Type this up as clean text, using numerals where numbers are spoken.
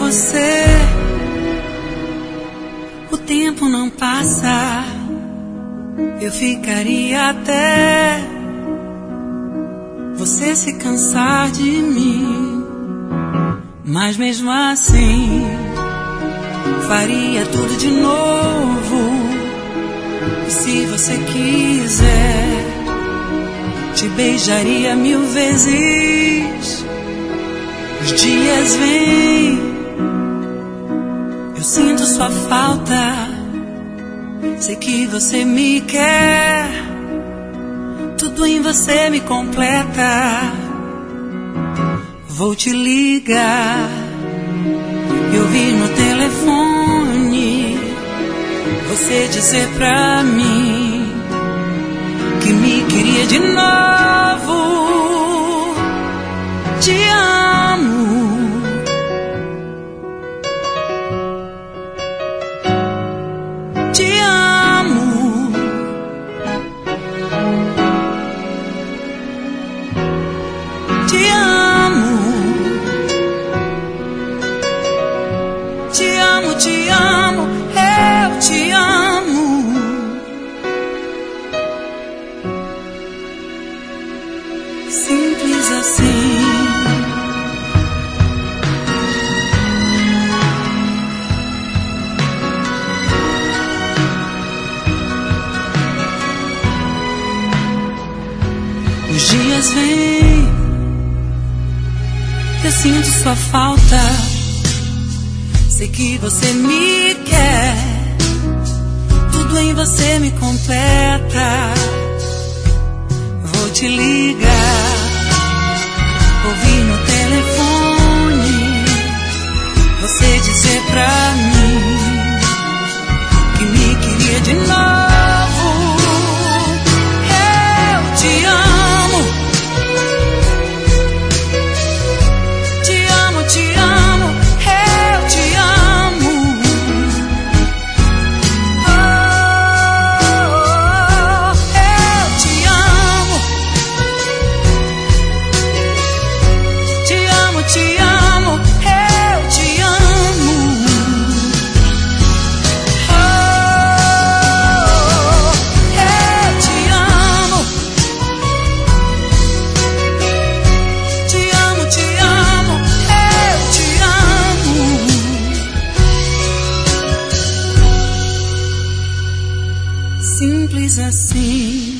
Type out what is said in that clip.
você, o tempo não passa. Eu ficaria até você se cansar de mim, mas mesmo assim faria tudo de novo. E se você quiser, te beijaria 1000 vezes. Os dias vêm, eu sinto sua falta. Sei que você me quer, tudo em você me completa. Vou te ligar, eu vi no telefone você dizer pra mim que me queria de novo. Te amo. Te amo. Te amo. Te amo, te amo, eu te amo. Simples assim. Os dias vêm, eu sinto sua falta. Sei que você me quer, tudo em você me completa. Vou te ligar, ouvi no telefone você dizer pra mim que me queria de novo. Eu te amo. Te amo, te amo, eu te amo. Oh, eu te amo. Te amo, te amo, eu te amo. Oh, eu te amo. Te amo, te amo, eu te amo. Simples assim.